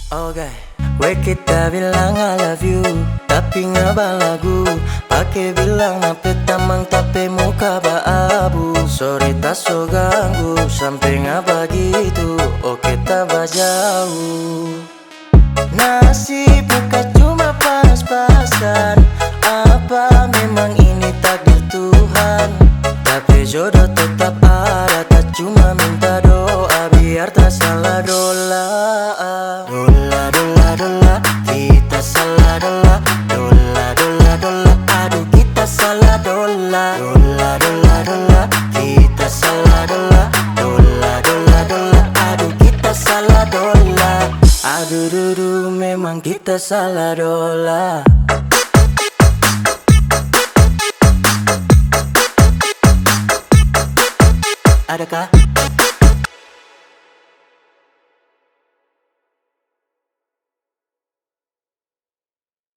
Oke, we kita bilang I love you, tapi ngaba lagu. Pakai bilang nape tamang tapi muka ba abu. Sorry tak so ganggu, sampai ngaba gitu. Oke tak ba jauh. Nasib bukan cuma pas-pasan. Apa memang ini takdir Tuhan? Tapi jodoh tetap ada, tak cuma minta doa biar tak salah dola. Dola, dola, dola, kita salah dola. Dola, dola, dola, aduh kita salah dola. Dola, dola, dola, kita salah dola. Dola, dola, dola, aduh kita salah dola. Aduh dudu memang kita salah dola. Adakah